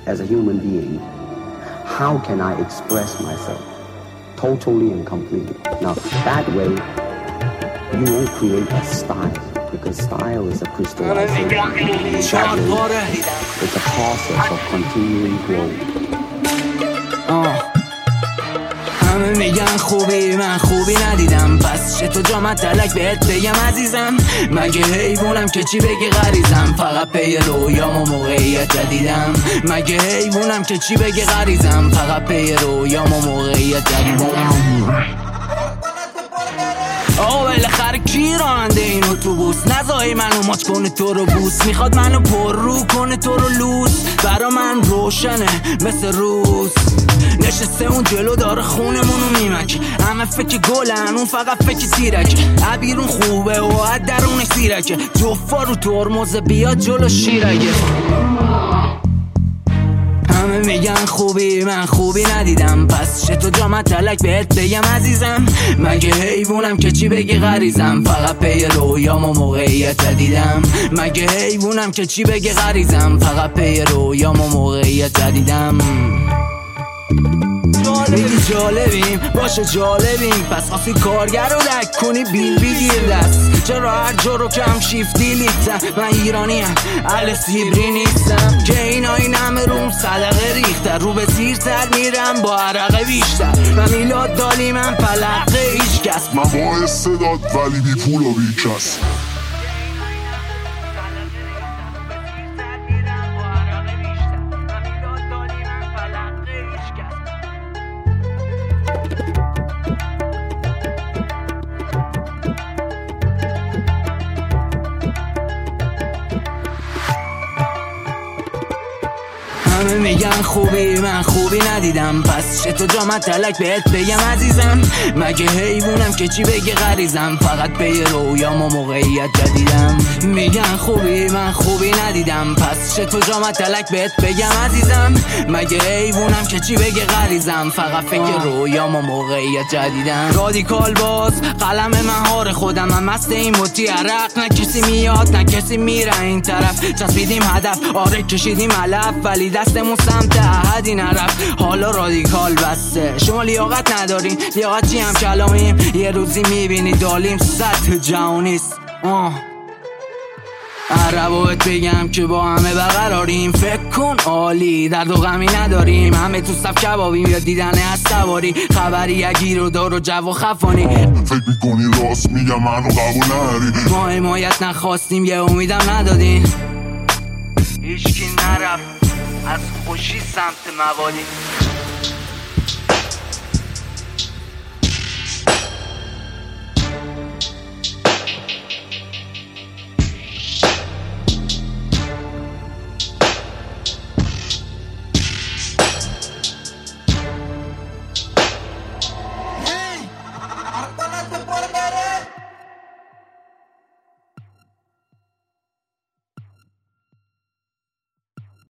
as a human being, how can I express myself totally and completely? Now, that way, you won't create a style, because style is a crystallization. It's a process of continuing growth. همه میگن خوبی، من خوبی ندیدم، پس چه تو جامت تلک بهت بگم عزیزم. مگه حیوانم که چی بگی غریزم، فقط پی رویام و موقعیت جدیدم. مگه حیوانم که چی بگی غریزم، فقط پی رویام و موقعیت جدیدم. آقا بالاخره کی راننده این اتوبوس؟ نزایی منو ماچ کنه تو رو بوس، میخواد منو پر رو کنه تو رو لوس. برا من روشنه مثل روز، نشسته اون جلو داره خونمونو میمک. همه فکر گلن اون فقط فکر تیرک. عبیرون خوبه و از درونش سیرکه، جفا رو ترمز بیاد جلو شیرگه. همه میگن خوبی، من خوبی ندیدم، پس چه تو جامت تلک بهت بگم عزیزم. مگه حیوانم که چی بگی غریزم، فقط پی رویام و موقعیت جدیدم. مگه حیوانم که چی بگی غریزم، فقط پی رویام و موقعیت جدیدم. میگی جالبیم باشه جالبیم، پس خواستی کارگر رو لک کنی بیل بگیر دست. چرا هر جا رو کم شیفتی لیتم، من ایرانیم اهل سیبری نیستم که اینا این همه روم صدقه ریختر. رو به زیرتر میرم با عرقه بیشتر، من میلاد دالی من پلقه هیچ کس. من با استعداد ولی بی پول و بی کس. همه میگن خوبی، من خوبی ندیدم، پس چه تو جامت تلک بهت بگم عزیزم. مگه حیوانم که چی بگی غریزم، فقط پی رویام و موقعیت جدیدم. میگن خوبی، من خوبی ندیدم، پس چه تو جامت تلک بهت بگم عزیزم. مگه حیوانم که چی بگی غریزم، فقط فکر رویام و موقعیت جدیدم. رادیکال باز قلم مهار خودم، من مست این موتی عرق، نه کسی میاد نه کسی میره این طرف. چسبیدیم هدف، آره کشیدیم علف، ولی دستمون سمت احدی نرفت. حالا رادیکال بسته، شما لیاقت ندارین، لیاقت چی هم کلامیم. یه روزی میبینی دالیم سطح جهانیست. عربو بهت بگم که با همه برقراریم، فکر کن عالی درد و غمی نداریم. همه تو صف کبابیم یا دیدن از سواری، خبری اگیر و دار و جو و خفانی. فکر میکنی راست میگم منو قبول نداری، ما حمایت نخواستیم یه امیدم ندادین. هیچکی نرفت از خوشی سمت موالی.